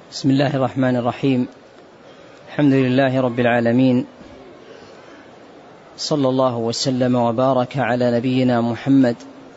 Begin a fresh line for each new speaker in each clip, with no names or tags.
بسم الله الرحمن الرحيم. الحمد لله رب العالمين، صلى الله وسلم وبارك على نبينا محمد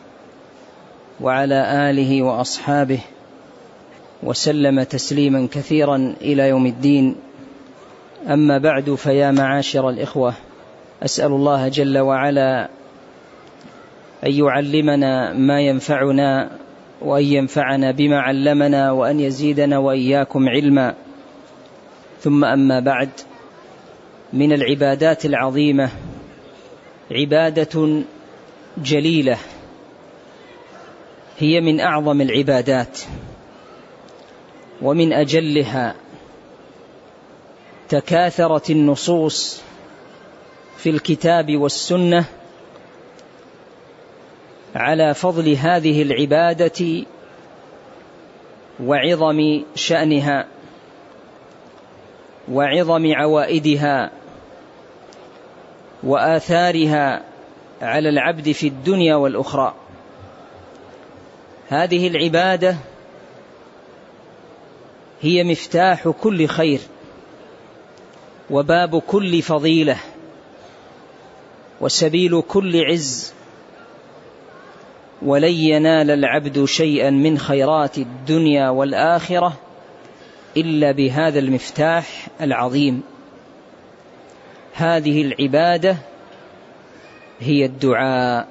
وعلى آله وأصحابه وسلم تسليما كثيرا إلى يوم الدين. أما بعد، فيا معاشر الإخوة، أسأل الله جل وعلا أن يعلمنا ما ينفعنا وأن ينفعنا بما علمنا وأن يزيدنا وإياكم علما. ثم أما بعد، من العبادات العظيمة عبادة جليلة هي من أعظم العبادات ومن أجلها، تكاثرت النصوص في الكتاب والسنة على فضل هذه العبادة وعظم شأنها وعظم عوائدها وآثارها على العبد في الدنيا والأخرى. هذه العبادة هي مفتاح كل خير وباب كل فضيلة وسبيل كل عز، ولن ينال العبد شيئا من خيرات الدنيا والآخرة إلا بهذا المفتاح العظيم. هذه العبادة هي الدعاء.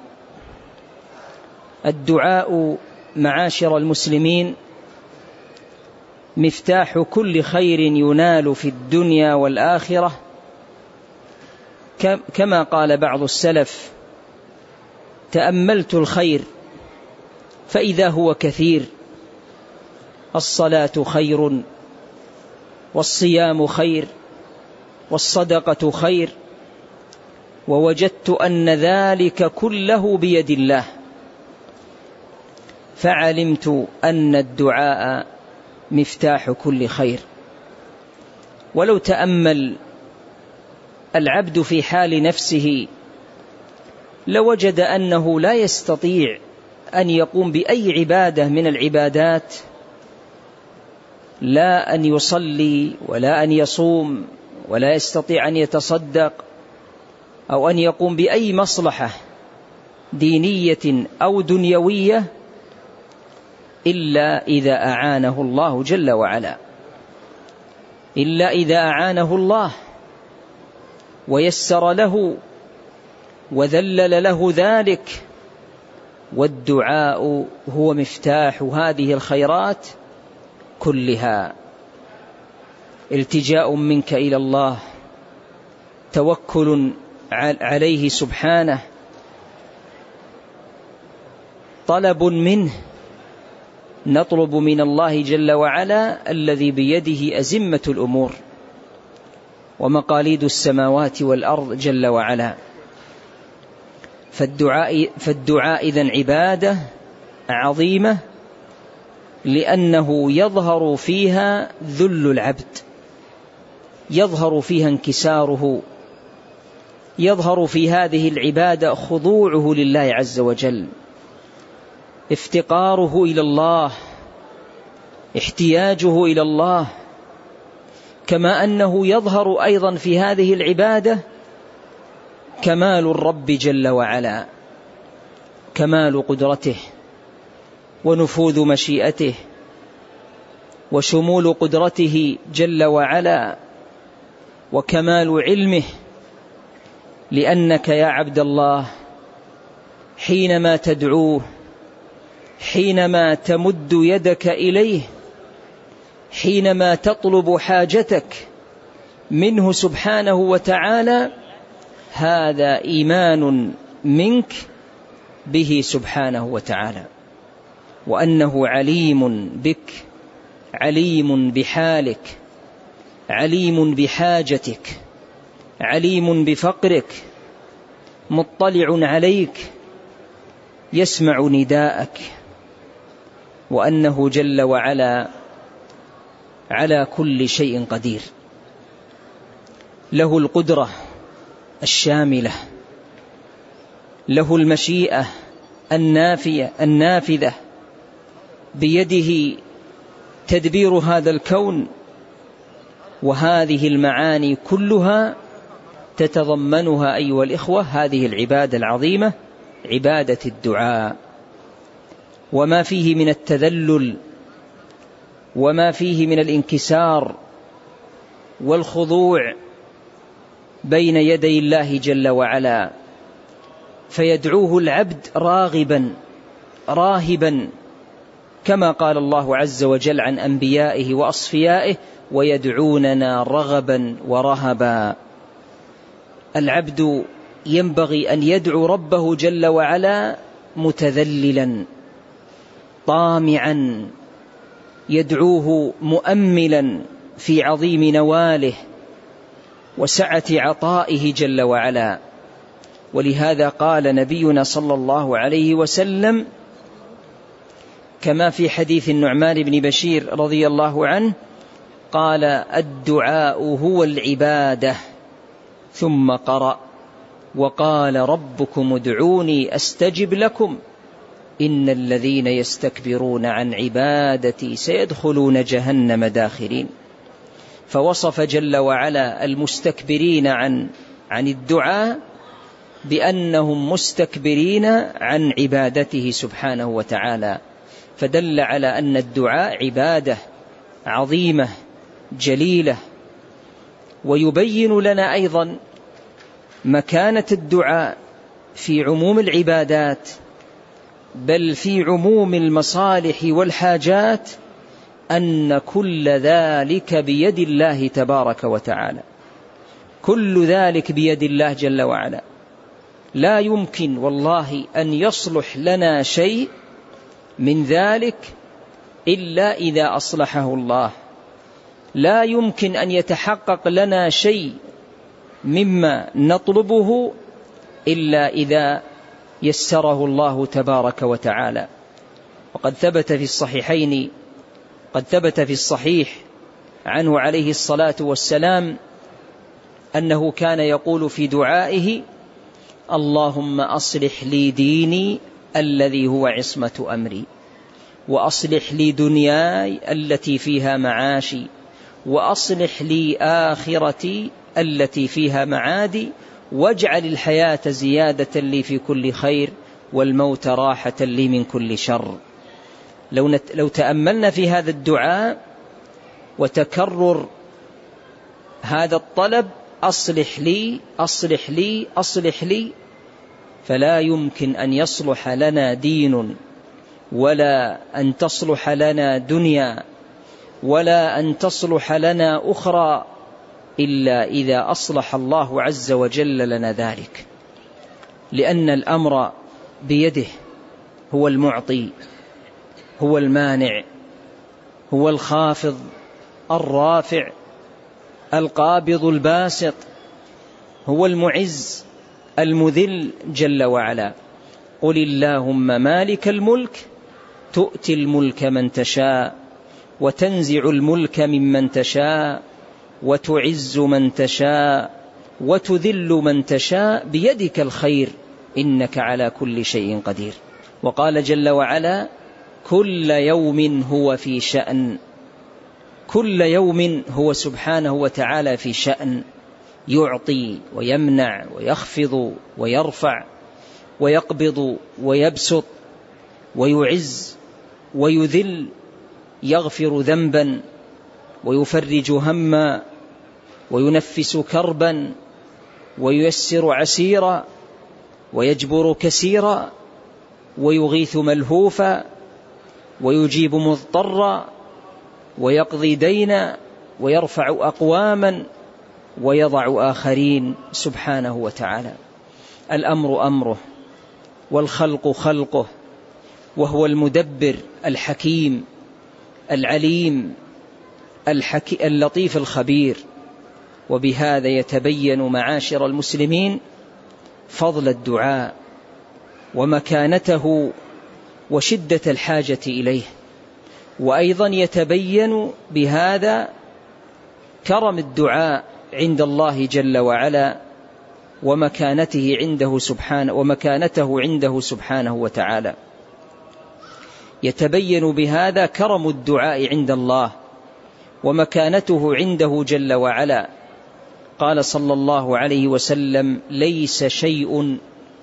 الدعاء معاشر المسلمين مفتاح كل خير ينال في الدنيا والآخرة، كما قال بعض السلف: تأملت الخير فإذا هو كثير، الصلاة خير والصيام خير والصدقة خير، ووجدت أن ذلك كله بيد الله، فعلمت أن الدعاء مفتاح كل خير. ولو تأمل العبد في حال نفسه لوجد أنه لا يستطيع أن يقوم بأي عبادة من العبادات، لا أن يصلي ولا أن يصوم ولا يستطيع أن يتصدق أو أن يقوم بأي مصلحة دينية أو دنيوية إلا إذا أعانه الله جل وعلا، إلا إذا أعانه الله ويسر له وذلل له ذلك. والدعاء هو مفتاح هذه الخيرات كلها، التجاء منك إلى الله، توكل عليه سبحانه، طلب منه، نطلب من الله جل وعلا الذي بيده أزمة الأمور ومقاليد السماوات والأرض جل وعلا. فالدعاء إذن عبادة عظيمة، لأنه يظهر فيها ذل العبد، يظهر فيها انكساره، يظهر في هذه العبادة خضوعه لله عز وجل، افتقاره إلى الله، احتياجه إلى الله، كما أنه يظهر أيضا في هذه العبادة كمال الرب جل وعلا، كمال قدرته ونفوذ مشيئته وشمول قدرته جل وعلا وكمال علمه. لأنك يا عبد الله حينما تدعوه، حينما تمد يدك إليه، حينما تطلب حاجتك منه سبحانه وتعالى، هذا إيمان منك به سبحانه وتعالى، وأنه عليم بك، عليم بحالك، عليم بحاجتك، عليم بفقرك، مطلع عليك، يسمع نداءك، وأنه جل وعلا على كل شيء قدير، له القدرة الشاملة، له المشيئة النافذة، بيده تدبير هذا الكون، وهذه المعاني كلها تتضمنها أيها الإخوة هذه العبادة العظيمة، عبادة الدعاء، وما فيه من التذلل وما فيه من الانكسار والخضوع بين يدي الله جل وعلا، فيدعوه العبد راغبا راهبا، كما قال الله عز وجل عن أنبيائه وأصفيائه: ويدعوننا رغبا ورهبا. العبد ينبغي أن يدعو ربه جل وعلا متذللا طامعا، يدعوه مؤملا في عظيم نواله وسعة عطائه جل وعلا. ولهذا قال نبينا صلى الله عليه وسلم كما في حديث النعمان بن بشير رضي الله عنه قال: الدعاء هو العبادة. ثم قرأ: وقال ربكم ادعوني أستجب لكم إن الذين يستكبرون عن عبادتي سيدخلون جهنم داخرين. فوصف جل وعلا المستكبرين عن الدعاء بأنهم مستكبرين عن عبادته سبحانه وتعالى، فدل على أن الدعاء عبادة عظيمة جليلة. ويبين لنا أيضا مكانة الدعاء في عموم العبادات، بل في عموم المصالح والحاجات، أن كل ذلك بيد الله تبارك وتعالى، كل ذلك بيد الله جل وعلا. لا يمكن والله أن يصلح لنا شيء من ذلك إلا إذا أصلحه الله، لا يمكن أن يتحقق لنا شيء مما نطلبه إلا إذا يسره الله تبارك وتعالى. وقد ثبت في الصحيحين، قد ثبت في الصحيح عنه عليه الصلاة والسلام أنه كان يقول في دعائه: اللهم أصلح لي ديني الذي هو عصمة أمري، وأصلح لي دنياي التي فيها معاشي، وأصلح لي آخرتي التي فيها معادي، واجعل الحياة زيادة لي في كل خير، والموت راحة لي من كل شر. لو تأملنا في هذا الدعاء وتكرر هذا الطلب: أصلح لي أصلح لي أصلح لي، فلا يمكن أن يصلح لنا دين، ولا أن تصلح لنا دنيا، ولا أن تصلح لنا أخرى إلا إذا أصلح الله عز وجل لنا ذلك، لأن الأمر بيده، هو المعطي، هو المانع، هو الخافض الرافع القابض الباسط، هو المعز المذل جل وعلا. قل اللهم مالك الملك تؤتي الملك من تشاء، وتنزع الملك ممن تشاء، وتعز من تشاء، وتذل من تشاء، بيدك الخير إنك على كل شيء قدير. وقال جل وعلا: كل يوم هو في شأن، كل يوم هو سبحانه وتعالى في شأن، يعطي ويمنع ويخفض ويرفع ويقبض ويبسط ويعز ويذل، يغفر ذنبا ويفرج هما وينفس كربا وييسر عسيرا ويجبر كسيرا ويغيث ملهوفا ويجيب مضطرا ويقضي دينا ويرفع أقواما ويضع آخرين سبحانه وتعالى. الأمر أمره والخلق خلقه، وهو المدبر الحكيم العليم اللطيف الخبير. وبهذا يتبين معاشر المسلمين فضل الدعاء ومكانته وشدة الحاجة إليه، وأيضا يتبين بهذا كرم الدعاء عند الله جل وعلا ومكانته عنده سبحانه وتعالى. يتبين بهذا كرم الدعاء عند الله ومكانته عنده جل وعلا. قال صلى الله عليه وسلم: ليس شيء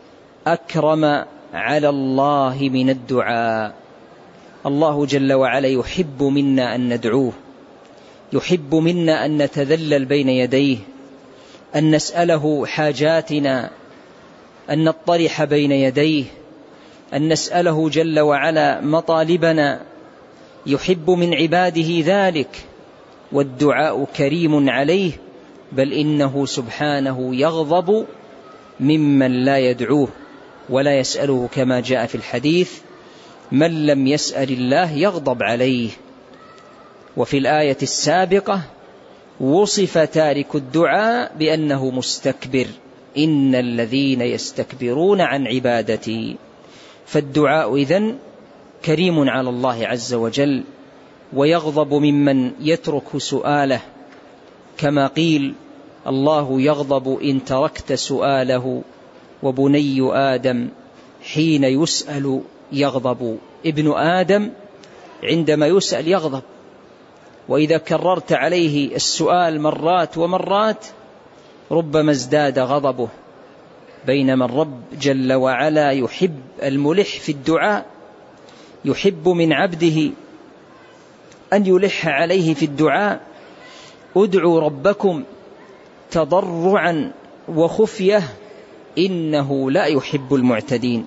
أكرم على الله من الدعاء. الله جل وعلا يحب منا أن ندعوه، يحب منا أن نتذلل بين يديه، أن نسأله حاجاتنا، أن نطرح بين يديه، أن نسأله جل وعلا مطالبنا. يحب من عباده ذلك، والدعاء كريم عليه، بل إنه سبحانه يغضب ممن لا يدعوه ولا يسأله، كما جاء في الحديث: من لم يسأل الله يغضب عليه. وفي الآية السابقة وصف تارك الدعاء بأنه مستكبر: إن الذين يستكبرون عن عبادتي. فالدعاء إذن كريم على الله عز وجل، ويغضب ممن يترك سؤاله، كما قيل: الله يغضب إن تركت سؤاله، وبني آدم حين يسأل يغضب. ابن آدم عندما يسأل يغضب، وإذا كررت عليه السؤال مرات ومرات ربما ازداد غضبه. بينما الرب جل وعلا يحب الملح في الدعاء، يحب من عبده أن يلح عليه في الدعاء: ادعوا ربكم تضرعا وخفية إنه لا يحب المعتدين.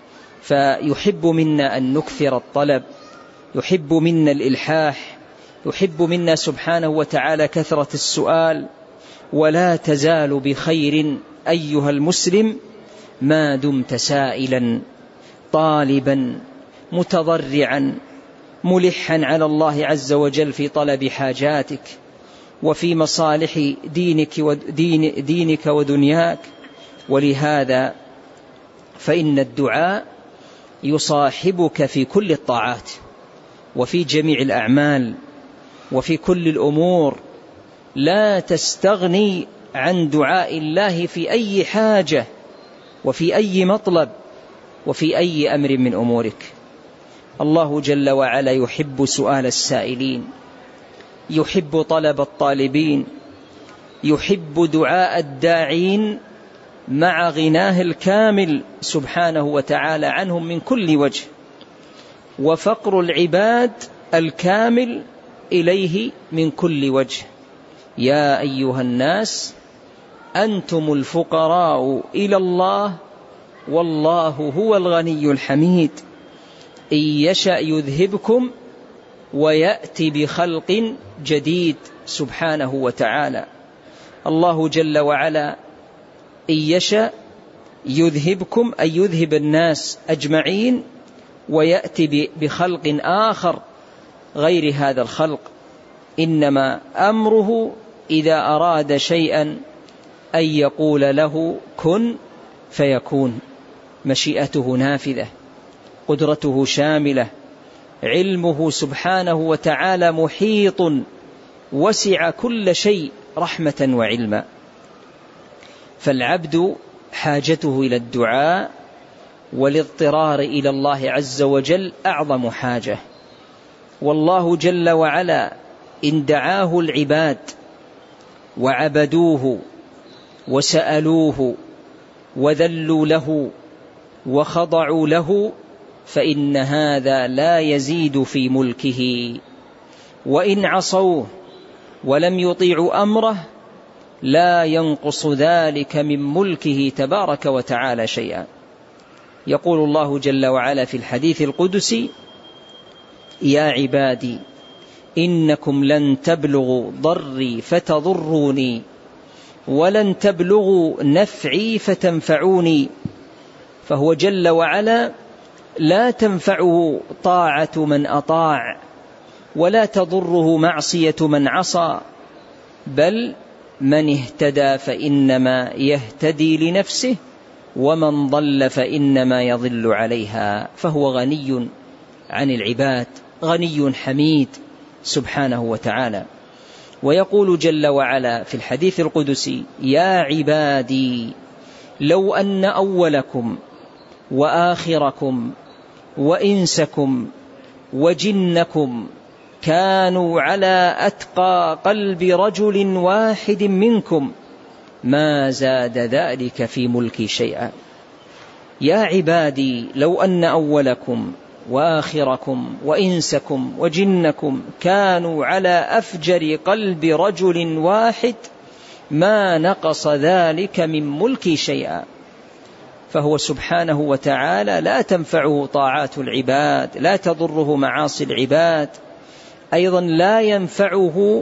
فيحب منا أن نكثر الطلب، يحب منا الإلحاح، يحب منا سبحانه وتعالى كثرة السؤال. ولا تزال بخير أيها المسلم ما دمت سائلا طالبا متضرعا ملحا على الله عز وجل في طلب حاجاتك وفي مصالح دينك ودنياك. ولهذا فإن الدعاء يصاحبك في كل الطاعات وفي جميع الأعمال وفي كل الأمور. لا تستغني عن دعاء الله في أي حاجة وفي أي مطلب وفي أي أمر من أمورك. الله جل وعلا يحب سؤال السائلين، يحب طلب الطالبين، يحب دعاء الداعين مع غناه الكامل سبحانه وتعالى عنهم من كل وجه، وفقر العباد الكامل إليه من كل وجه. يا أيها الناس أنتم الفقراء إلى الله والله هو الغني الحميد. إن يشأ يذهبكم ويأتي بخلق جديد سبحانه وتعالى. الله جل وعلا إن يشأ يذهبكم أي يذهب الناس أجمعين، ويأتي بخلق آخر غير هذا الخلق. إنما أمره إذا أراد شيئا أن يقول له كن فيكون. مشيئته نافذة، قدرته شاملة، علمه سبحانه وتعالى محيط وسع كل شيء رحمة وعلما. فالعبد حاجته إلى الدعاء والاضطرار إلى الله عز وجل أعظم حاجة. والله جل وعلا إن دعاه العباد وعبدوه وسألوه وذلوا له وخضعوا له فإن هذا لا يزيد في ملكه، وإن عصوه ولم يطيعوا أمره لا ينقص ذلك من ملكه تبارك وتعالى شيئا. يقول الله جل وعلا في الحديث القدسي: يا عبادي إنكم لن تبلغوا ضري فتضروني ولن تبلغوا نفعي فتنفعوني. فهو جل وعلا لا تنفعه طاعة من أطاع ولا تضره معصية من عصى، بل من اهتدى فإنما يهتدي لنفسه ومن ضل فإنما يضل عليها. فهو غني عن العباد، غني حميد سبحانه وتعالى. ويقول جل وعلا في الحديث القدسي: يا عبادي لو أن أولكم وآخركم وإنسكم وجنكم كانوا على أتقى قلب رجل واحد منكم ما زاد ذلك في ملكي شيئا. يا عبادي لو أن أولكم وآخركم وإنسكم وجنكم كانوا على أفجر قلب رجل واحد ما نقص ذلك من ملكي شيئا. فهو سبحانه وتعالى لا تنفعه طاعات العباد، لا تضره معاصي العباد، أيضا لا ينفعه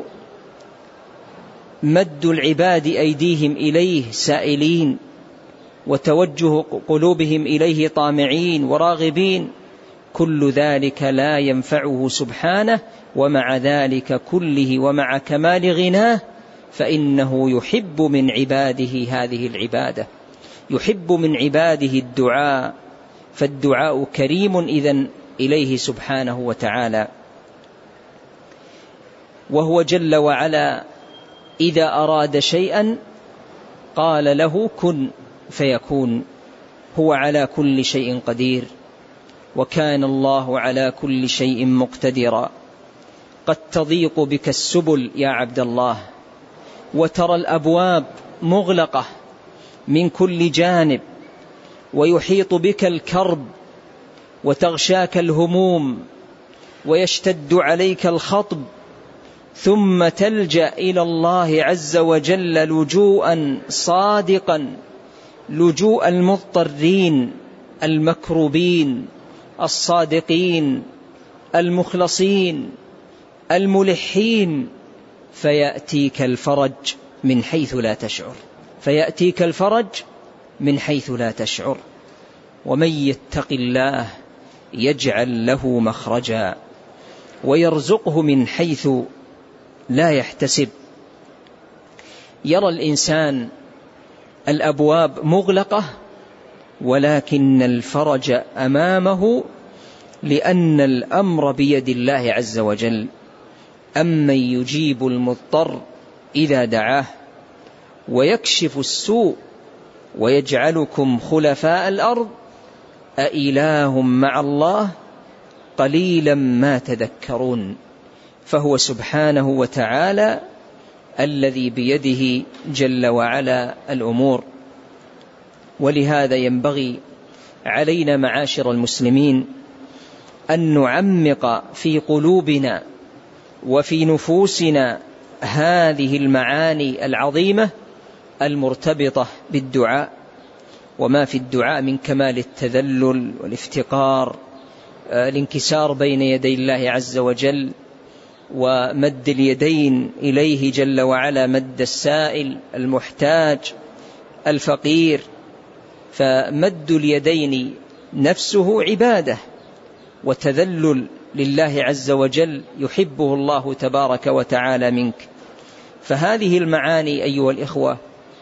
مد العباد أيديهم إليه سائلين وتوجه قلوبهم إليه طامعين وراغبين، كل ذلك لا ينفعه سبحانه. ومع ذلك كله ومع كمال غناه فإنه يحب من عباده هذه العبادة، يحب من عباده الدعاء، فالدعاء كريم إذن إليه سبحانه وتعالى. وهو جل وعلا إذا أراد شيئا قال له كن فيكون، هو على كل شيء قدير، وكان الله على كل شيء مقتدرا. قد تضيق بك السبل يا عبد الله، وترى الأبواب مغلقة من كل جانب، ويحيط بك الكرب وتغشاك الهموم ويشتد عليك الخطب، ثم تلجأ إلى الله عز وجل لجوءا صادقا، لجوء المضطرين المكروبين الصادقين المخلصين الملحين، فيأتيك الفرج من حيث لا تشعر، فيأتيك الفرج من حيث لا تشعر. ومن يتق الله يجعل له مخرجا ويرزقه من حيث لا يحتسب. يرى الإنسان الأبواب مغلقة ولكن الفرج أمامه، لأن الأمر بيد الله عز وجل. أمن يجيب المضطر إذا دعاه ويكشف السوء ويجعلكم خلفاء الأرض أإله مع الله قليلا ما تذكرون. فهو سبحانه وتعالى الذي بيده جل وعلا الأمور. ولهذا ينبغي علينا معاشر المسلمين أن نعمق في قلوبنا وفي نفوسنا هذه المعاني العظيمة المرتبطة بالدعاء، وما في الدعاء من كمال التذلل والافتقار، الانكسار بين يدي الله عز وجل، ومد اليدين إليه جل وعلا مد السائل المحتاج الفقير. فمد اليدين نفسه عبادة وتذلل لله عز وجل يحبه الله تبارك وتعالى منك. فهذه المعاني أيها الإخوة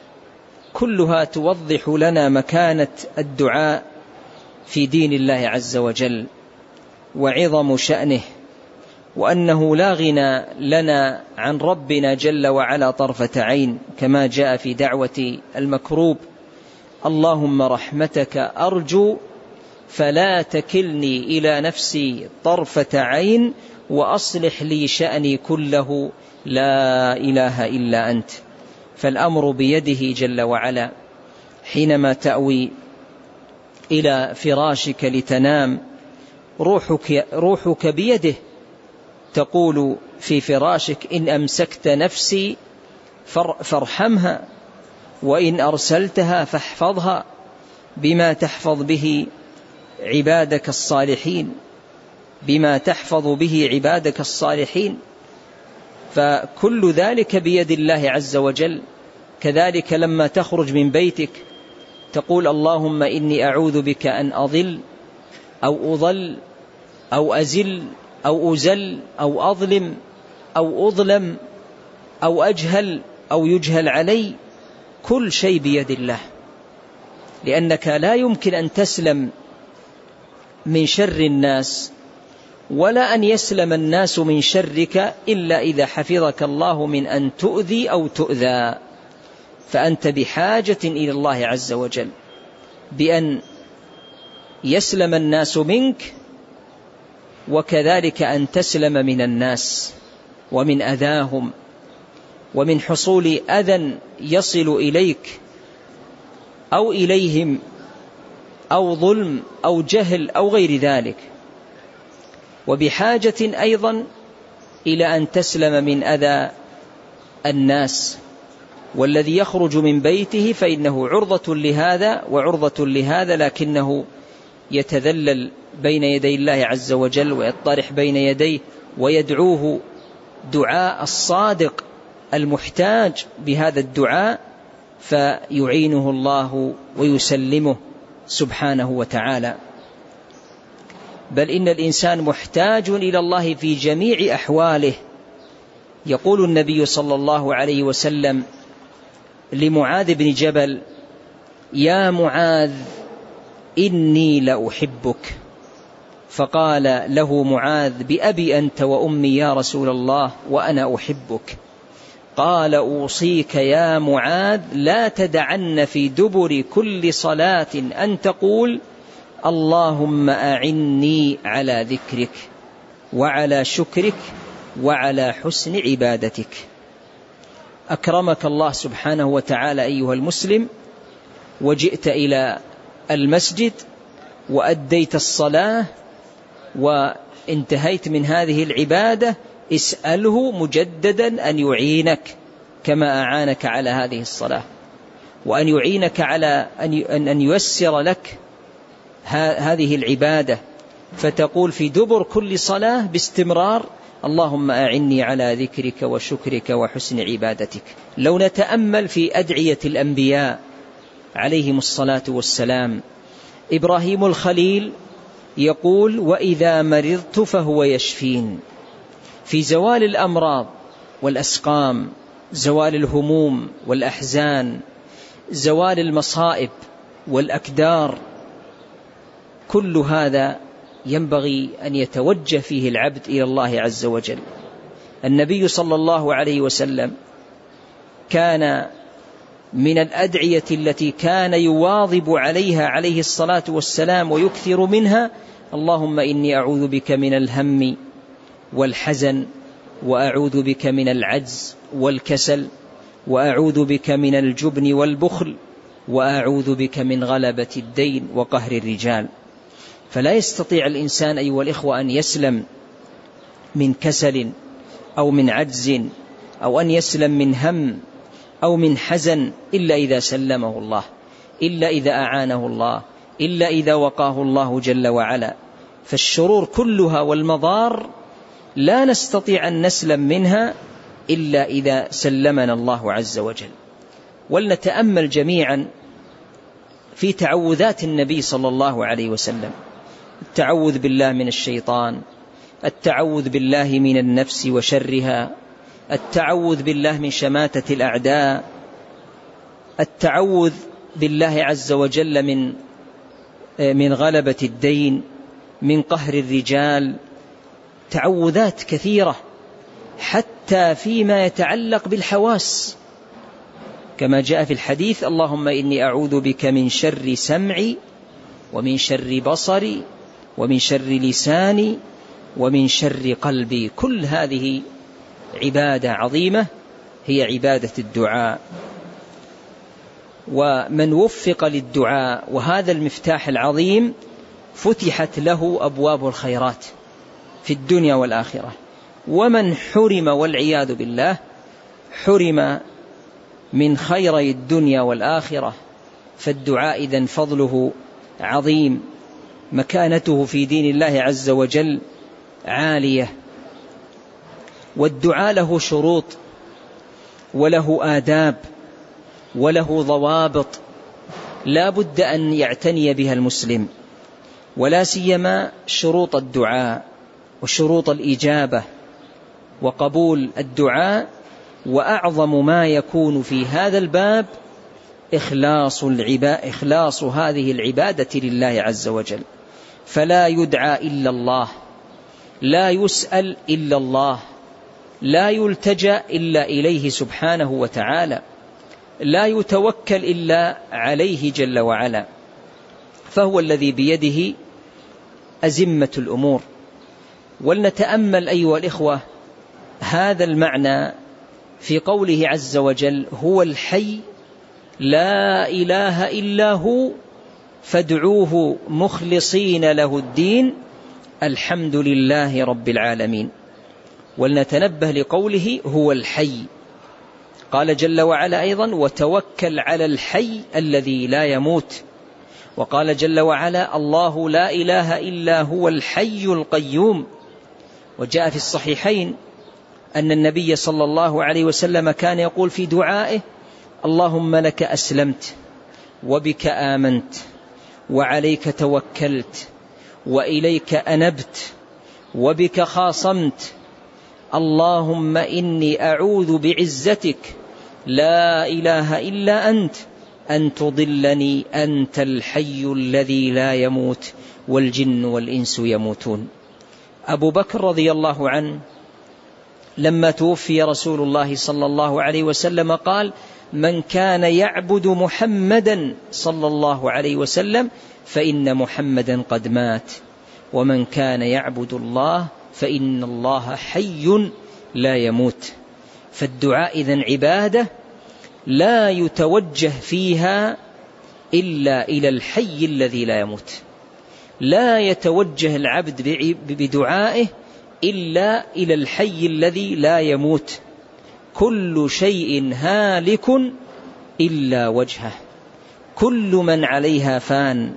كلها توضح لنا مكانة الدعاء في دين الله عز وجل وعظم شأنه، وأنه لا غنى لنا عن ربنا جل وعلا طرفة عين، كما جاء في دعوة المكروب: اللهم رحمتك أرجو فلا تكلني إلى نفسي طرفة عين وأصلح لي شأني كله لا إله إلا أنت. فالأمر بيده جل وعلا. حينما تأوي إلى فراشك لتنام روحك بيده، تقول في فراشك: إن أمسكت نفسي فارحمها، وإن أرسلتها فاحفظها بما تحفظ به عبادك الصالحين، بما تحفظ به عبادك الصالحين. فكل ذلك بيد الله عز وجل. كذلك لما تخرج من بيتك تقول: اللهم إني أعوذ بك أن أضل أو أضل أو أزل أو أزل أو أظلم أو أظلم أو أجهل أو يجهل علي. كل شيء بيد الله، لأنك لا يمكن أن تسلم من شر الناس ولا أن يسلم الناس من شرك إلا إذا حفظك الله من أن تؤذي أو تؤذى. فأنت بحاجة إلى الله عز وجل بأن يسلم الناس منك وكذلك أن تسلم من الناس ومن أذاهم ومن حصول أذى يصل إليك أو إليهم أو ظلم أو جهل أو غير ذلك. وبحاجة أيضا إلى أن تسلم من أذى الناس، والذي يخرج من بيته فإنه عرضة لهذا وعرضة لهذا، لكنه يتذلل بين يدي الله عز وجل ويطرح بين يديه ويدعوه دعاء الصادق المحتاج بهذا الدعاء، فيعينه الله ويسلمه سبحانه وتعالى. بل إن الإنسان محتاج إلى الله في جميع أحواله. يقول النبي صلى الله عليه وسلم لمعاذ بن جبل: يا معاذ إني لأحبك. فقال له معاذ: بأبي أنت وأمي يا رسول الله وأنا أحبك. قال: أوصيك يا معاذ لا تدعن في دبر كل صلاة أن تقول: اللهم أعني على ذكرك وعلى شكرك وعلى حسن عبادتك. أكرمك الله سبحانه وتعالى أيها المسلم، وجئت إلى المسجد وأديت الصلاة وانتهيت من هذه العبادة، اسأله مجددا أن يعينك كما أعانك على هذه الصلاة، وأن يعينك على أن ييسر لك هذه العبادة، فتقول في دبر كل صلاة باستمرار: اللهم أعني على ذكرك وشكرك وحسن عبادتك. لو نتأمل في أدعية الأنبياء عليهم الصلاة والسلام، إبراهيم الخليل يقول: وإذا مرضت فهو يشفين. في زوال الأمراض والأسقام، زوال الهموم والأحزان، زوال المصائب والأكدار، كل هذا ينبغي أن يتوجه فيه العبد إلى الله عز وجل. النبي صلى الله عليه وسلم كان من الأدعية التي كان يواظب عليها عليه الصلاة والسلام ويكثر منها: اللهم إني أعوذ بك من الهم والحزن، وأعوذ بك من العجز والكسل، وأعوذ بك من الجبن والبخل، وأعوذ بك من غلبة الدين وقهر الرجال. فلا يستطيع الإنسان أيها الإخوة أن يسلم من كسل أو من عجز أو أن يسلم من هم أو من حزن إلا إذا سلمه الله، إلا إذا أعانه الله، إلا إذا وقاه الله جل وعلا. فالشرور كلها والمضار لا نستطيع أن نسلم منها إلا إذا سلمنا الله عز وجل. ولنتأمل جميعا في تعوذات النبي صلى الله عليه وسلم: التعوذ بالله من الشيطان، التعوذ بالله من النفس وشرها، التعوذ بالله من شماتة الأعداء، التعوذ بالله عز وجل من غلبة الدين، من قهر الرجال. تعوذات كثيرة حتى فيما يتعلق بالحواس، كما جاء في الحديث: اللهم إني أعوذ بك من شر سمعي ومن شر بصري ومن شر لساني ومن شر قلبي. كل هذه عبادة عظيمة، هي عبادة الدعاء. ومن وفق للدعاء وهذا المفتاح العظيم فتحت له أبواب الخيرات في الدنيا والآخرة. ومن حرم والعياذ بالله حرم من خيري الدنيا والآخرة. فالدعاء إذن فضله عظيم، مكانته في دين الله عز وجل عالية. والدعاء له شروط وله آداب وله ضوابط لا بد أن يعتني بها المسلم، ولا سيما شروط الدعاء وشروط الإجابة وقبول الدعاء. وأعظم ما يكون في هذا الباب إخلاص هذه العبادة لله عز وجل. فلا يدعى إلا الله، لا يسأل إلا الله، لا يلتجأ إلا إليه سبحانه وتعالى، لا يتوكل إلا عليه جل وعلا. فهو الذي بيده أزمة الأمور، ولنتأمل أيها الإخوة هذا المعنى في قوله عز وجل: هو الحي لا إله إلا هو فادعوه مخلصين له الدين الحمد لله رب العالمين. ولنتنبه لقوله هو الحي، قال جل وعلا أيضا: وتوكل على الحي الذي لا يموت. وقال جل وعلا: الله لا إله إلا هو الحي القيوم. وجاء في الصحيحين أن النبي صلى الله عليه وسلم كان يقول في دعائه: اللهم لك أسلمت وبك آمنت وعليك توكلت وإليك أنبت وبك خاصمت، اللهم إني أعوذ بعزتك لا إله إلا أنت أن تضلني أنت الحي الذي لا يموت والجن والإنس يموتون. أبو بكر رضي الله عنه لما توفي رسول الله صلى الله عليه وسلم قال: من كان يعبد محمدا صلى الله عليه وسلم فإن محمدا قد مات، ومن كان يعبد الله فإن الله حي لا يموت. فالدعاء إذن عبادة لا يتوجه فيها إلا إلى الحي الذي لا يموت، لا يتوجه العبد بدعائه إلا إلى الحي الذي لا يموت. كل شيء هالك إلا وجهه، كل من عليها فان،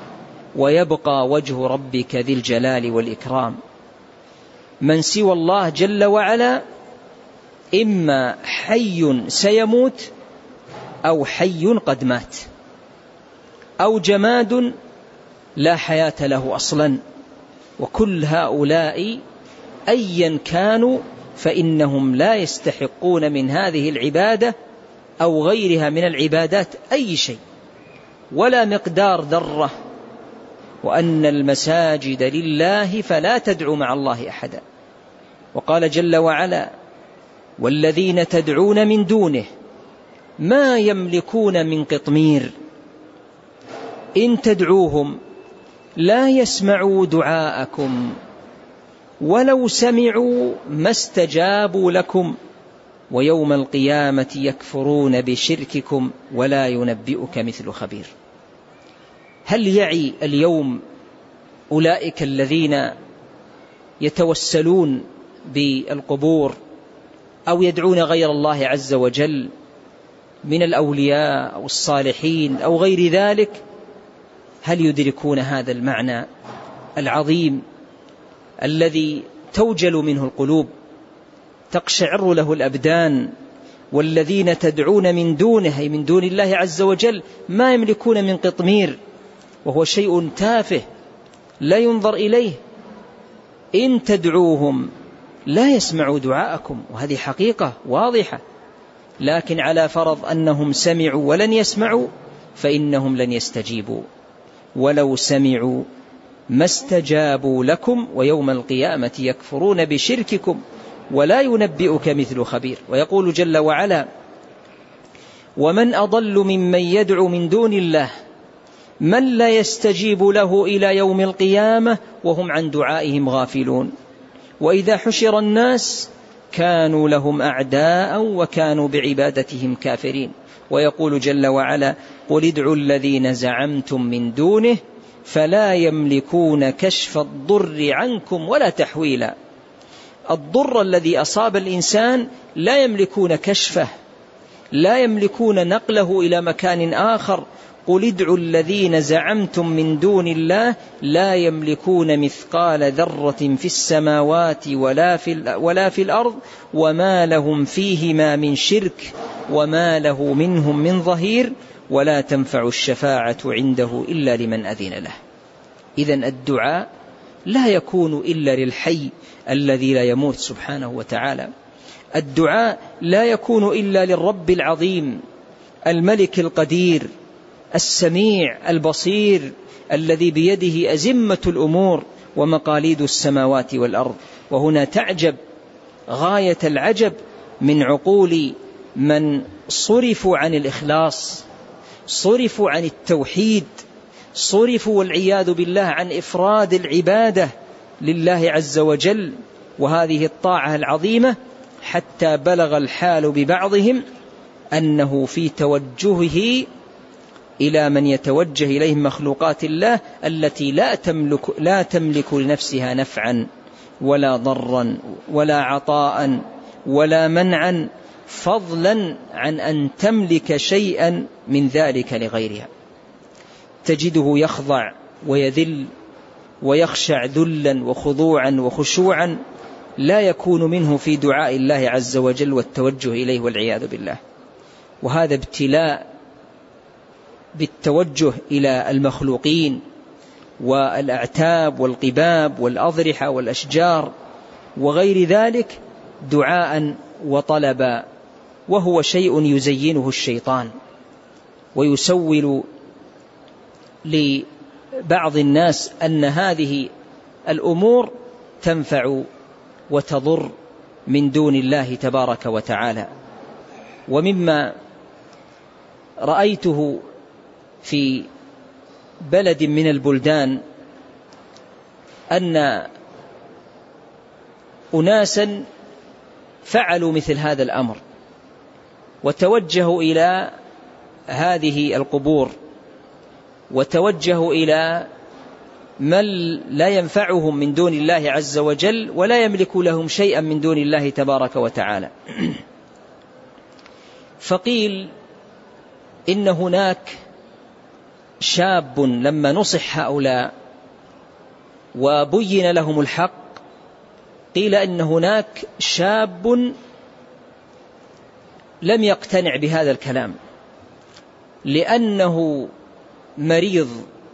ويبقى وجه ربك ذي الجلال والإكرام. من سوى الله جل وعلا إما حي سيموت أو حي قد مات، أو جماد لا حياة له أصلا. وكل هؤلاء أيا كانوا فإنهم لا يستحقون من هذه العبادة أو غيرها من العبادات أي شيء ولا مقدار ذرة. وأن المساجد لله فلا تدعوا مع الله أحدا. وقال جل وعلا: والذين تدعون من دونه ما يملكون من قطمير إن تدعوهم لا يسمعوا دعاءكم ولو سمعوا ما استجابوا لكم ويوم القيامة يكفرون بشرككم ولا ينبئك مثل خبير. هل يعي اليوم أولئك الذين يتوسلون بالقبور أو يدعون غير الله عز وجل من الأولياء أو الصالحين أو غير ذلك، هل يدركون هذا المعنى العظيم الذي توجل منه القلوب، تقشعر له الأبدان؟ والذين تدعون من دونه أي من دون الله عز وجل ما يملكون من قطمير، وهو شيء تافه لا ينظر إليه. إن تدعوهم لا يسمعوا دعاءكم، وهذه حقيقة واضحة، لكن على فرض أنهم سمعوا ولن يسمعوا فإنهم لن يستجيبوا. ولو سمعوا ما استجابوا لكم ويوم القيامة يكفرون بشرككم ولا ينبئك مثل خبير. ويقول جل وعلا: ومن أضل ممن يدعو من دون الله من لا يستجيب له إلى يوم القيامة وهم عن دعائهم غافلون وإذا حشر الناس كانوا لهم أعداء وكانوا بعبادتهم كافرين. ويقول جل وعلا: قل ادعوا الذين زعمتم من دونه فلا يملكون كشف الضر عنكم ولا تحويلا. الضر الذي أصاب الإنسان لا يملكون كشفه، لا يملكون نقله إلى مكان آخر. قل ادعوا الذين زعمتم من دون الله لا يملكون مثقال ذرة في السماوات ولا في الأرض وما لهم فيهما من شرك وما له منهم من ظهير ولا تنفع الشفاعة عنده إلا لمن أذن له. إذن الدعاء لا يكون إلا للحي الذي لا يموت سبحانه وتعالى. الدعاء لا يكون إلا للرب العظيم الملك القدير السميع البصير الذي بيده أزمة الأمور ومقاليد السماوات والأرض. وهنا تعجب غاية العجب من عقول من صرفوا عن الإخلاص، صرفوا عن التوحيد، صرفوا والعياذ بالله عن إفراد العبادة لله عز وجل وهذه الطاعة العظيمة، حتى بلغ الحال ببعضهم أنه في توجهه إلى من يتوجه إليهم مخلوقات الله التي لا تملك لنفسها نفعا ولا ضرا ولا عطاء ولا منعا، فضلا عن أن تملك شيئا من ذلك لغيرها. تجده يخضع ويذل ويخشع ذلا وخضوعا وخشوعا لا يكون منه في دعاء الله عز وجل والتوجه إليه والعياذ بالله. وهذا ابتلاء بالتوجه إلى المخلوقين والأعتاب والقباب والأضرحة والأشجار وغير ذلك دعاء وطلبا، وهو شيء يزينه الشيطان ويسول لبعض الناس أن هذه الأمور تنفع وتضر من دون الله تبارك وتعالى. ومما رأيته في بلد من البلدان أن أناسا فعلوا مثل هذا الأمر وتوجهوا إلى هذه القبور وتوجهوا إلى من لا ينفعهم من دون الله عز وجل ولا يملك لهم شيئا من دون الله تبارك وتعالى. فقيل إن هناك شاب لما نصح هؤلاء وبين لهم الحق، قيل إن هناك شاب لم يقتنع بهذا الكلام لأنه مريض،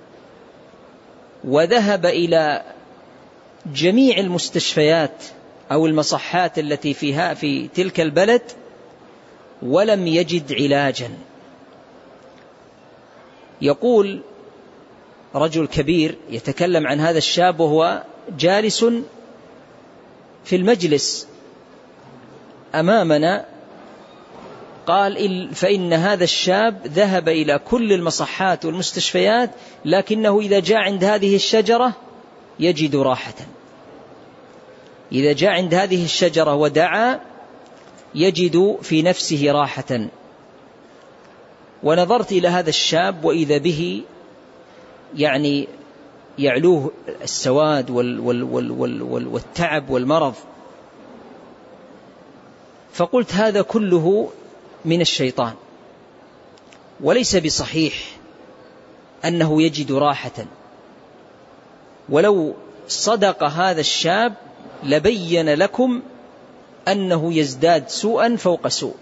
وذهب إلى جميع المستشفيات أو المصحات التي فيها في تلك البلد ولم يجد علاجا. يقول رجل كبير يتكلم عن هذا الشاب وهو جالس في المجلس أمامنا، قال فإن هذا الشاب ذهب إلى كل المصحات والمستشفيات لكنه إذا جاء عند هذه الشجرة يجد راحة، إذا جاء عند هذه الشجرة ودعا يجد في نفسه راحة. ونظرت إلى هذا الشاب وإذا به يعني يعلوه السواد والتعب والمرض، فقلت هذا كله من الشيطان، وليس بصحيح أنه يجد راحة. ولو صدق هذا الشاب لبين لكم أنه يزداد سوءا فوق سوء.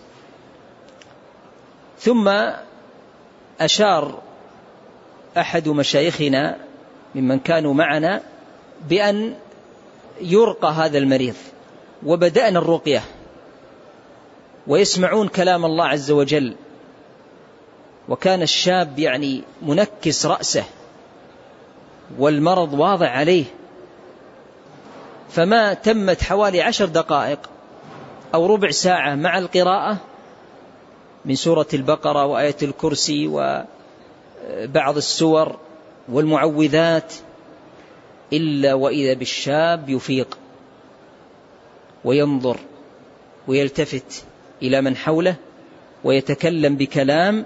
ثم أشار أحد مشايخنا ممن كانوا معنا بأن يرقى هذا المريض، وبدأنا الرقية ويسمعون كلام الله عز وجل. وكان الشاب يعني منكس رأسه والمرض واضع عليه، فما تمت حوالي 10 دقائق أو ربع ساعة مع القراءة من سورة البقرة وآية الكرسي وبعض السور والمعوذات إلا وإذا بالشاب يفيق وينظر ويلتفت إلى من حوله ويتكلم بكلام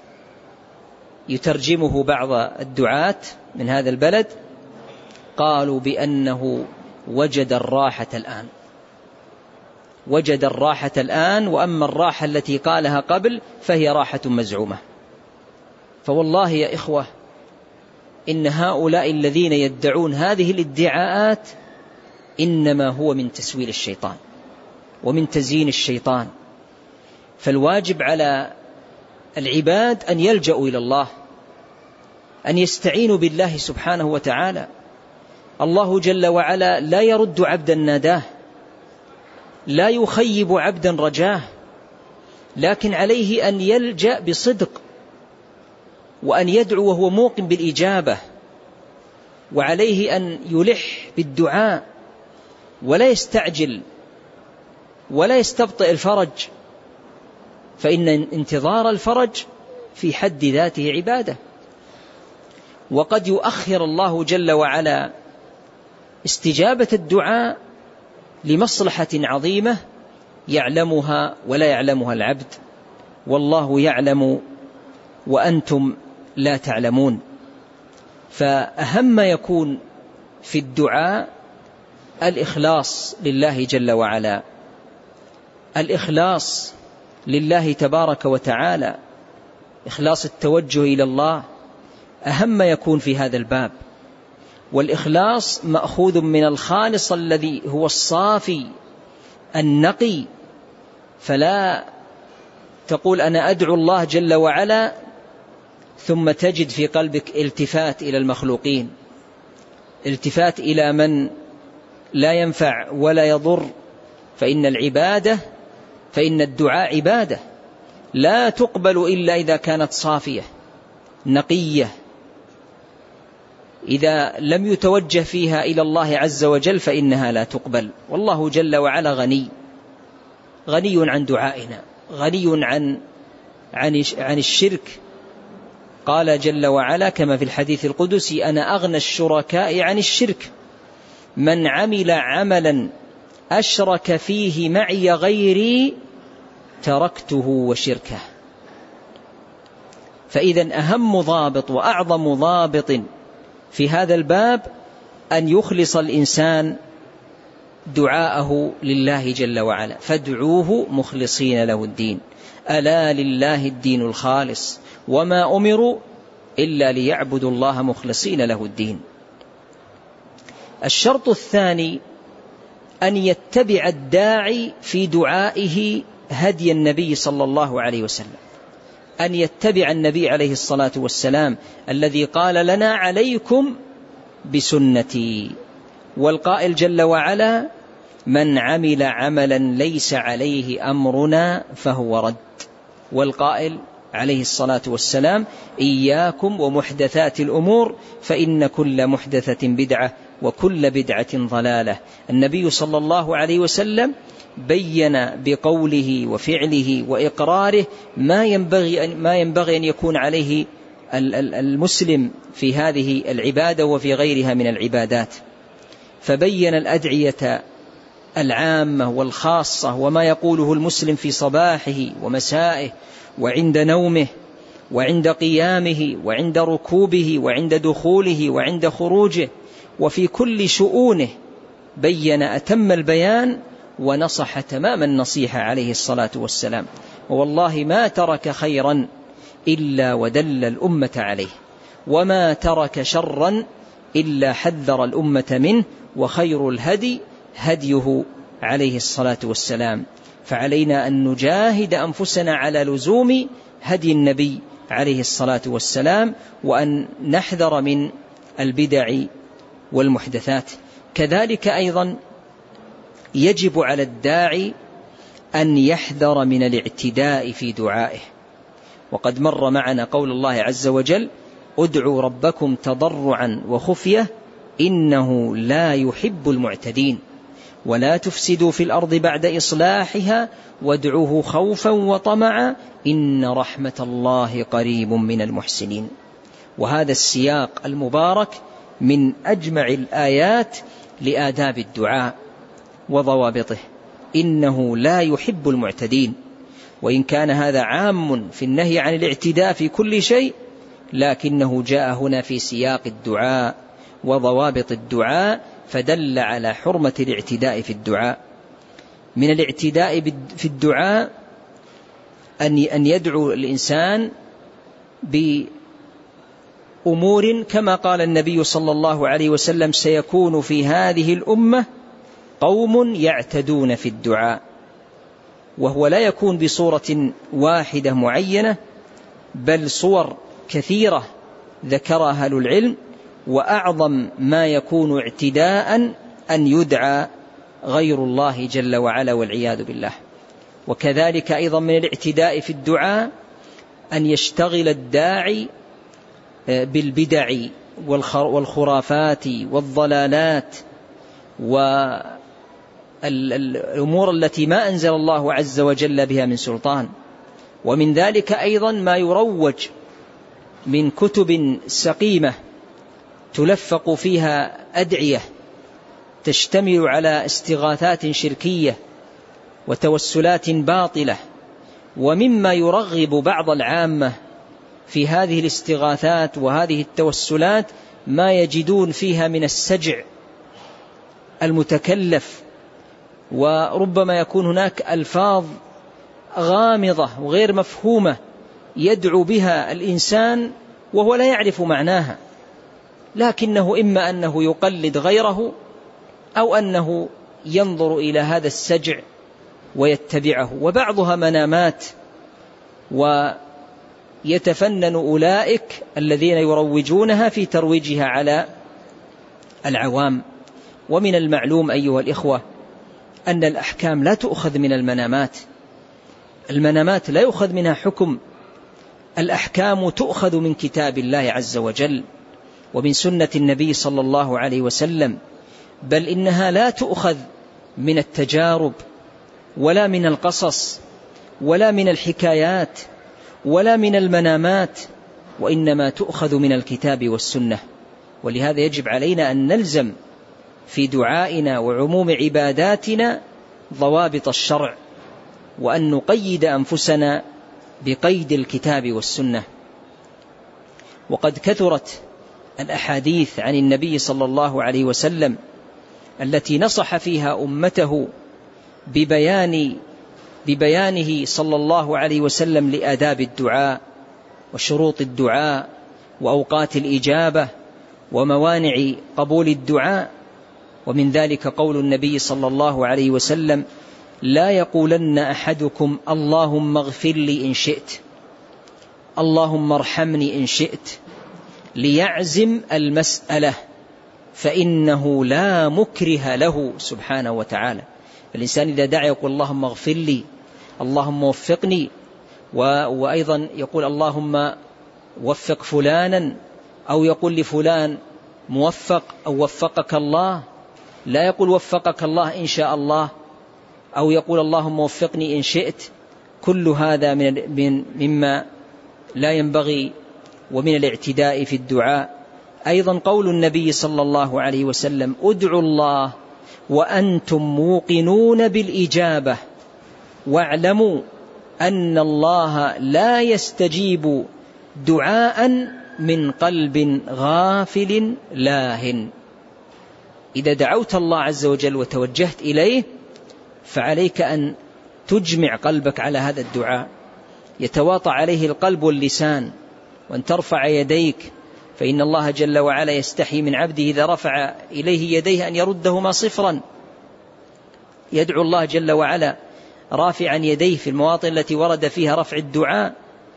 يترجمه بعض الدعاة من هذا البلد، قالوا بأنه وجد الراحة الآن، وجد الراحة الآن، وأما الراحة التي قالها قبل فهي راحة مزعومة. فوالله يا إخوة إن هؤلاء الذين يدعون هذه الادعاءات إنما هو من تسويل الشيطان ومن تزيين الشيطان. فالواجب على العباد أن يلجأوا إلى الله، أن يستعينوا بالله سبحانه وتعالى. الله جل وعلا لا يرد عبدا ناداه، لا يخيب عبدا رجاه، لكن عليه أن يلجأ بصدق وأن يدعو وهو موقن بالإجابة، وعليه أن يلح بالدعاء ولا يستعجل ولا يستبطئ الفرج، فإن انتظار الفرج في حد ذاته عبادة. وقد يؤخر الله جل وعلا استجابة الدعاء لمصلحة عظيمة يعلمها ولا يعلمها العبد، والله يعلم وأنتم لا تعلمون. فأهم ما يكون في الدعاء الإخلاص لله جل وعلا، الإخلاص لله تبارك وتعالى، إخلاص التوجه إلى الله أهم ما يكون في هذا الباب. والإخلاص مأخوذ من الخالص الذي هو الصافي النقي، فلا تقول أنا أدعو الله جل وعلا ثم تجد في قلبك التفات إلى المخلوقين، التفات إلى من لا ينفع ولا يضر. فإن الدعاء عبادة لا تقبل إلا إذا كانت صافية نقية، إذا لم يتوجه فيها إلى الله عز وجل فإنها لا تقبل. والله جل وعلا غني عن دعائنا، غني عن الشرك. قال جل وعلا كما في الحديث القدسي: أنا أغنى الشركاء عن الشرك، من عمل عملا أشرك فيه معي غيري تركته وشركه. فإذا أهم ضابط وأعظم ضابط في هذا الباب أن يخلص الإنسان دعاءه لله جل وعلا، فادعوه مخلصين له الدين، ألا لله الدين الخالص وما أمروا إلا ليعبدوا الله مخلصين له الدين. الشرط الثاني أن يتبع الداعي في دعائه هدي النبي صلى الله عليه وسلم، أن يتبع النبي عليه الصلاة والسلام الذي قال لنا: عليكم بسنتي. والقائل جل وعلا: من عمل عملا ليس عليه أمرنا فهو رد. والقائل عليه الصلاة والسلام: إياكم ومحدثات الأمور فإن كل محدثة بدعة وكل بدعة ضلالة. النبي صلى الله عليه وسلم بين بقوله وفعله وإقراره ما ينبغي أن يكون عليه المسلم في هذه العبادة وفي غيرها من العبادات، فبين الأدعية العامة والخاصة وما يقوله المسلم في صباحه ومسائه وعند نومه وعند قيامه وعند ركوبه وعند دخوله وعند خروجه وفي كل شؤونه، بين أتم البيان ونصح تمام النصيحة عليه الصلاة والسلام. والله ما ترك خيرا إلا ودل الأمة عليه، وما ترك شرا إلا حذر الأمة منه، وخير الهدي هديه عليه الصلاة والسلام. فعلينا أن نجاهد أنفسنا على لزوم هدي النبي عليه الصلاة والسلام، وأن نحذر من البدع والمحدثات. كذلك أيضا يجب على الداعي أن يحذر من الاعتداء في دعائه. وقد مر معنا قول الله عز وجل: ادعوا ربكم تضرعا وخفية إنه لا يحب المعتدين، ولا تفسدوا في الأرض بعد إصلاحها وادعوه خوفا وطمعا إن رحمة الله قريب من المحسنين. وهذا السياق المبارك من أجمع الآيات لآداب الدعاء وضوابطه، إنه لا يحب المعتدين. وإن كان هذا عام في النهي عن الاعتداء في كل شيء، لكنه جاء هنا في سياق الدعاء وضوابط الدعاء فدل على حرمة الاعتداء في الدعاء. من الاعتداء في الدعاء أن يدعو الإنسان بأمور كما قال النبي صلى الله عليه وسلم: سيكون في هذه الأمة قوم يعتدون في الدعاء. وهو لا يكون بصورة واحدة معينة، بل صور كثيرة ذكرها أهل العلم، وأعظم ما يكون اعتداء أن يدعى غير الله جل وعلا والعياذ بالله. وكذلك أيضا من الاعتداء في الدعاء أن يشتغل الداعي بالبدع والخرافات والضلالات والأمور التي ما أنزل الله عز وجل بها من سلطان. ومن ذلك أيضا ما يروج من كتب سقيمة تلفق فيها أدعية تشتمل على استغاثات شركية وتوسلات باطلة. ومما يرغب بعض العامة في هذه الاستغاثات وهذه التوسلات ما يجدون فيها من السجع المتكلف، وربما يكون هناك ألفاظ غامضة وغير مفهومة يدعو بها الإنسان وهو لا يعرف معناها، لكنه إما أنه يقلد غيره أو أنه ينظر إلى هذا السجع ويتبعه. وبعضها منامات، ويتفنن أولئك الذين يروجونها في ترويجها على العوام. ومن المعلوم أيها الإخوة أن الأحكام لا تؤخذ من المنامات، المنامات لا يؤخذ منها حكم، الأحكام تؤخذ من كتاب الله عز وجل ومن سنة النبي صلى الله عليه وسلم، بل إنها لا تؤخذ من التجارب ولا من القصص ولا من الحكايات ولا من المنامات، وإنما تؤخذ من الكتاب والسنة. ولهذا يجب علينا أن نلزم في دعائنا وعموم عباداتنا ضوابط الشرع، وأن نقيد أنفسنا بقيد الكتاب والسنة. وقد كثرت الأحاديث عن النبي صلى الله عليه وسلم التي نصح فيها أمته ببيانه صلى الله عليه وسلم لآداب الدعاء وشروط الدعاء وأوقات الإجابة وموانع قبول الدعاء. ومن ذلك قول النبي صلى الله عليه وسلم: لا يقولن أحدكم اللهم اغفر لي إن شئت، اللهم ارحمني إن شئت، ليعزم المسألة فإنه لا مكره له سبحانه وتعالى. الإنسان إذا دعا يقول اللهم اغفر لي، اللهم وفقني، وأيضا يقول اللهم وفق فلانا، أو يقول لفلان موفق أو وفقك الله، لا يقول وفقك الله إن شاء الله، أو يقول اللهم وفقني إن شئت. كل هذا مما لا ينبغي ومن الاعتداء في الدعاء. أيضا قول النبي صلى الله عليه وسلم: ادعوا الله وأنتم موقنون بالإجابة واعلموا أن الله لا يستجيب دعاء من قلب غافل لاهٍ. إذا دعوت الله عز وجل وتوجهت إليه فعليك أن تجمع قلبك على هذا الدعاء، يتواطى عليه القلب واللسان، وأن ترفع يديك، فإن الله جل وعلا يستحي من عبده إذا رفع إليه يديه أن يردهما صفرا. يدعو الله جل وعلا رافعا يديه في المواطن التي ورد فيها رفع الدعاء،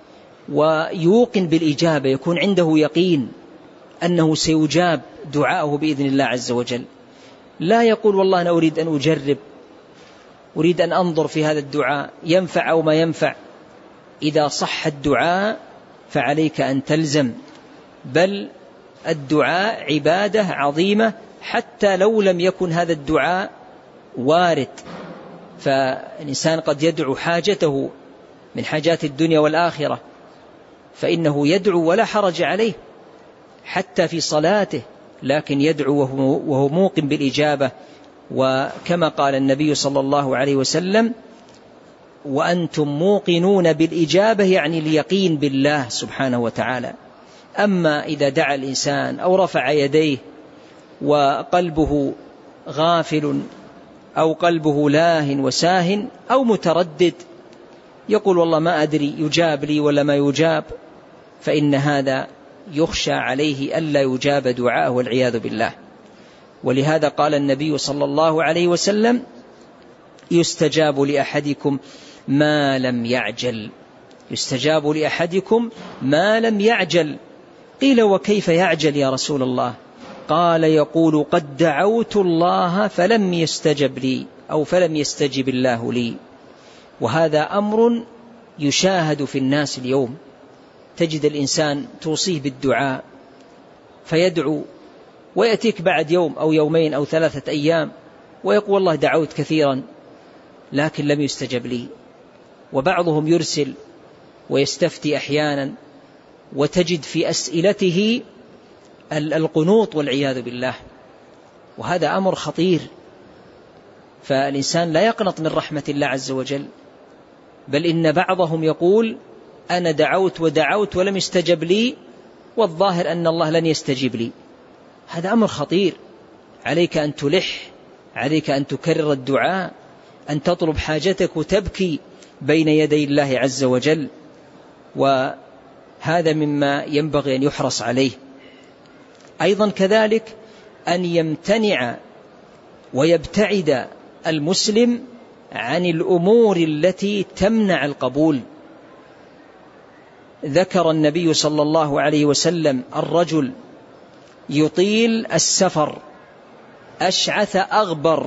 ويوقن بالإجابة، يكون عنده يقين أنه سيجاب دعاءه بإذن الله عز وجل. لا يقول والله أنا أريد أن أجرب، أريد أن أنظر في هذا الدعاء ينفع أو ما ينفع. إذا صح الدعاء فعليك أن تلزم، بل الدعاء عبادة عظيمة حتى لو لم يكن هذا الدعاء وارد. فالإنسان قد يدعو حاجته من حاجات الدنيا والآخرة، فإنه يدعو ولا حرج عليه حتى في صلاته، لكن يدعو وهو موقن بالإجابة. وكما قال النبي صلى الله عليه وسلم: وأنتم موقنون بالإجابة، يعني اليقين بالله سبحانه وتعالى. أما إذا دعا الإنسان أو رفع يديه وقلبه غافل أو قلبه لاه وساه أو متردد، يقول والله ما أدري يجاب لي ولا ما يجاب، فإن هذا يخشى عليه ألا يجاب دعاءه والعياذ بالله. ولهذا قال النبي صلى الله عليه وسلم: يستجاب لأحدكم ما لم يعجل، يستجاب لأحدكم ما لم يعجل. قيل: وكيف يعجل يا رسول الله؟ قال: يقول قد دعوت الله فلم يستجب لي، أو فلم يستجب الله لي. وهذا أمر يشاهد في الناس اليوم، تجد الإنسان توصيه بالدعاء فيدعو، ويأتيك بعد يوم أو يومين أو 3 أيام ويقول والله دعوت كثيرا لكن لم يستجب لي. وبعضهم يرسل ويستفتي أحيانا، وتجد في أسئلته القنوط والعياذ بالله. وهذا أمر خطير. فالإنسان لا يقنط من رحمة الله عز وجل، بل إن بعضهم يقول أنا دعوت ودعوت ولم يستجب لي، والظاهر أن الله لن يستجيب لي. هذا أمر خطير. عليك أن تلح، عليك أن تكرر الدعاء، أن تطلب حاجتك وتبكي بين يدي الله عز وجل، وهذا مما ينبغي أن يحرص عليه. أيضا كذلك أن يمتنع ويبتعد المسلم عن الأمور التي تمنع القبول. ذكر النبي صلى الله عليه وسلم الرجل يطيل السفر أشعث أغبر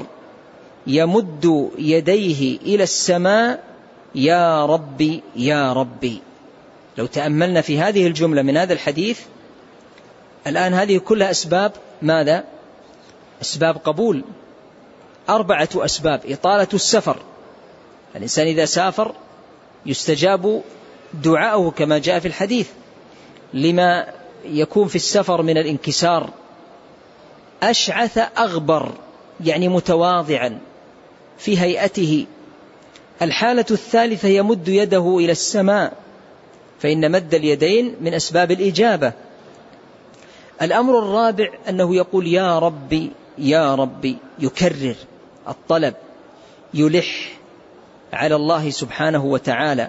يمد يديه إلى السماء يا ربي يا ربي. لو تأملنا في هذه الجملة من هذا الحديث الآن، هذه كلها أسباب ماذا؟ أسباب قبول. 4 أسباب. إطالة السفر، الإنسان إذا سافر يستجاب دعاءه كما جاء في الحديث لما يكون في السفر من الانكسار. أشعث أغبر يعني متواضعا في هيئته. الحالة الثالثة يمد يده إلى السماء، فإن مد اليدين من أسباب الإجابة. الأمر الرابع أنه يقول يا ربي يا ربي، يكرر الطلب، يلح على الله سبحانه وتعالى.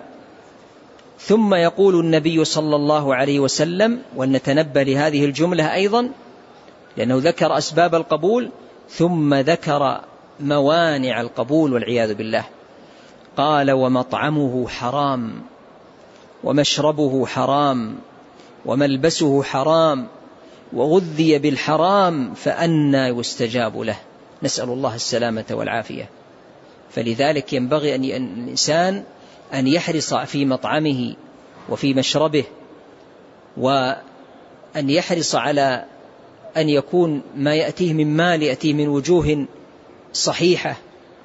ثم يقول النبي صلى الله عليه وسلم، ولنتنبه لهذه الجملة أيضا لأنه ذكر أسباب القبول ثم ذكر موانع القبول والعياذ بالله. قال ومطعمه حرام ومشربه حرام وملبسه حرام وغذي بالحرام فأنى يستجاب له. نسأل الله السلامة والعافية. فلذلك ينبغي أن الإنسان أن يحرص في مطعمه وفي مشربه، وأن يحرص على أن يكون ما يأتيه من مال يأتيه من وجوه صحيحة.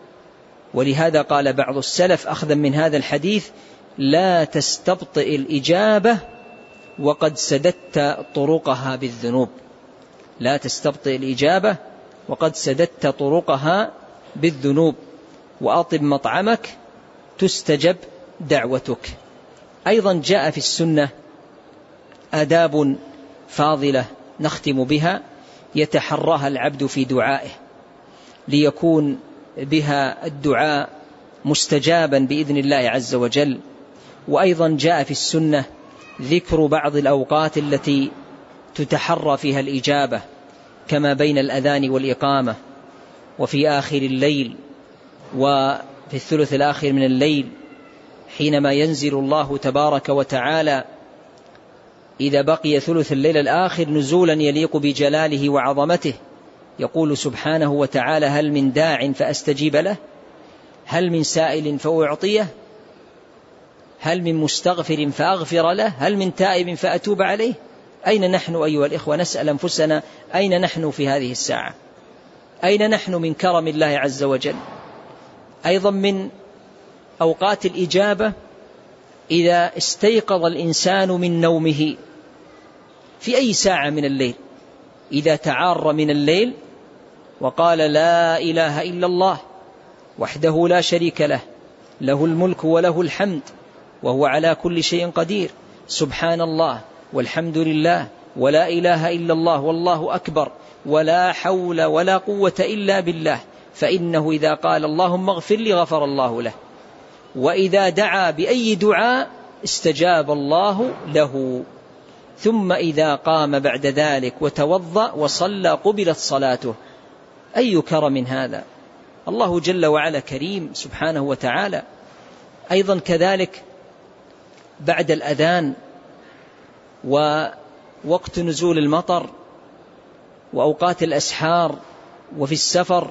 ولهذا قال بعض السلف أخذا من هذا الحديث لا تستبطئ الإجابة وقد سددت طرقها بالذنوب. لا تستبطئ الإجابة وقد سددت طرقها بالذنوب، وأطب مطعمك تستجب دعوتك. أيضا جاء في السنة آداب فاضلة نختم بها يتحراها العبد في دعائه ليكون بها الدعاء مستجابا بإذن الله عز وجل. وأيضا جاء في السنة ذكر بعض الأوقات التي تتحرى فيها الإجابة، كما بين الأذان والإقامة، وفي آخر الليل، وفي الثلث الآخر من الليل، حينما ينزل الله تبارك وتعالى إذا بقي ثلث الليل الآخر نزولا يليق بجلاله وعظمته، يقول سبحانه وتعالى هل من داع فأستجيب له، هل من سائل فأعطيه، هل من مستغفر فأغفر له، هل من تائب فأتوب عليه. أين نحن أيها الإخوة؟ نسأل أنفسنا أين نحن في هذه الساعة؟ أين نحن من كرم الله عز وجل؟ أيضا من أوقات الإجابة إذا استيقظ الإنسان من نومه في أي ساعة من الليل، إذا تعار من الليل وقال لا إله إلا الله وحده لا شريك له، له الملك وله الحمد وهو على كل شيء قدير، سبحان الله والحمد لله ولا إله إلا الله والله أكبر ولا حول ولا قوة إلا بالله، فإنه إذا قال اللهم اغفر لي غفر الله له، وإذا دعا بأي دعاء استجاب الله له. ثم إذا قام بعد ذلك وتوضأ وصلى قبلت صلاته. أي كرم هذا! الله جل وعلا كريم سبحانه وتعالى. أيضا كذلك بعد الأذان ووقت نزول المطر وأوقات الأسحار وفي السفر،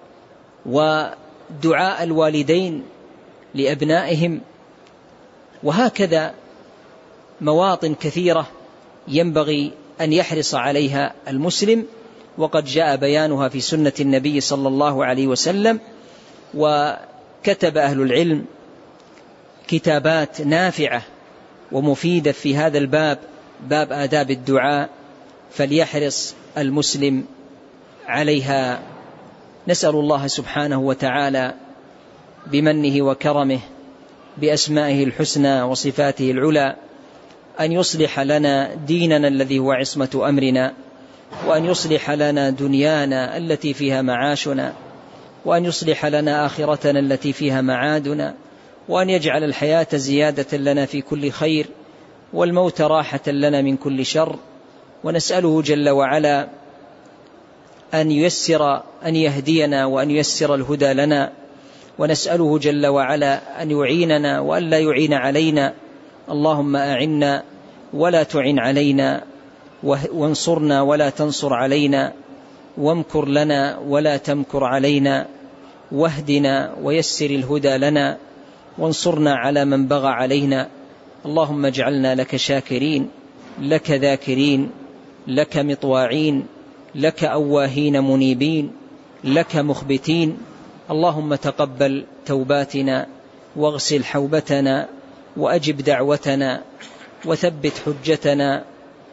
ودعاء الوالدين لأبنائهم، وهكذا مواطن كثيرة ينبغي أن يحرص عليها المسلم، وقد جاء بيانها في سنة النبي صلى الله عليه وسلم. وكتب أهل العلم كتابات نافعة ومفيدة في هذا الباب، باب آداب الدعاء، فليحرص المسلم عليها. نسأل الله سبحانه وتعالى بمنه وكرمه بأسمائه الحسنى وصفاته العلى أن يصلح لنا ديننا الذي هو عصمة أمرنا، وأن يصلح لنا دنيانا التي فيها معاشنا، وأن يصلح لنا آخرتنا التي فيها معادنا، وأن يجعل الحياة زيادة لنا في كل خير والموت راحة لنا من كل شر. ونسأله جل وعلا أن يهدينا وأن ييسر الهدى لنا، ونسأله جل وعلا أن يعيننا وأن لا يعين علينا. اللهم أعنا ولا تعن علينا، وانصرنا ولا تنصر علينا، وامكر لنا ولا تمكر علينا، واهدنا ويسر الهدى لنا، وانصرنا على من بغى علينا. اللهم اجعلنا لك شاكرين، لك ذاكرين، لك مطواعين، لك أواهين منيبين، لك مخبتين. اللهم تقبل توباتنا، واغسل حوبتنا، وأجب دعوتنا، وثبت حجتنا،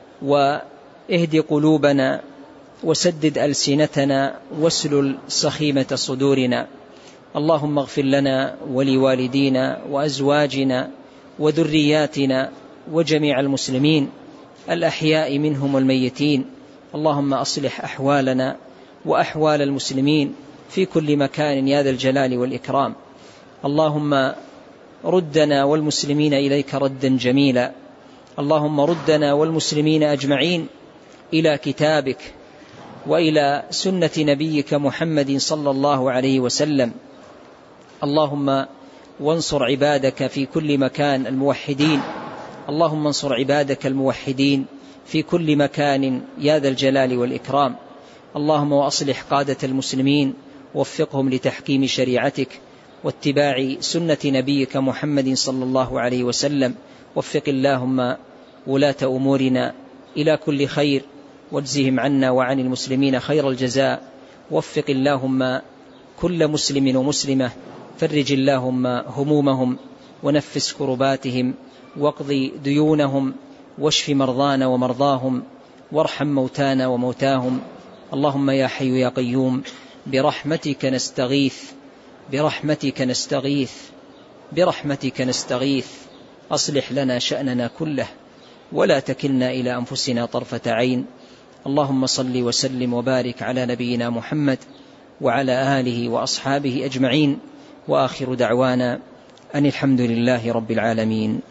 واهد قلوبنا، وسدد ألسنتنا، واسلل سخيمة صدورنا. اللهم اغفر لنا ولوالدينا وأزواجنا وذرياتنا وجميع المسلمين الأحياء منهم والميتين. اللهم أصلح أحوالنا وأحوال المسلمين في كل مكان يا ذا الجلال والإكرام. اللهم ردنا والمسلمين إليك ردا جميلا. اللهم ردنا والمسلمين أجمعين إلى كتابك وإلى سنة نبيك محمد صلى الله عليه وسلم. اللهم وانصر عبادك في كل مكان الموحدين. اللهم انصر عبادك الموحدين في كل مكان يا ذا الجلال والإكرام. اللهم وأصلح قادة المسلمين، وفقهم لتحكيم شريعتك واتباع سنة نبيك محمد صلى الله عليه وسلم. وفق اللهم ولاة أمورنا إلى كل خير، واجزهم عنا وعن المسلمين خير الجزاء. وفق اللهم كل مسلم ومسلمة، فرج اللهم همومهم، ونفس كرباتهم، واقضي ديونهم، واشف مرضانا ومرضاهم، وارحم موتانا وموتاهم. اللهم يا حي يا قيوم برحمتك نستغيث، برحمتك نستغيث، برحمتك نستغيث. أصلح لنا شأننا كله، ولا تكلنا إلى أنفسنا طرفة عين. اللهم صل وسلم وبارك على نبينا محمد وعلى آله وأصحابه أجمعين. وآخر دعوانا أن الحمد لله رب العالمين.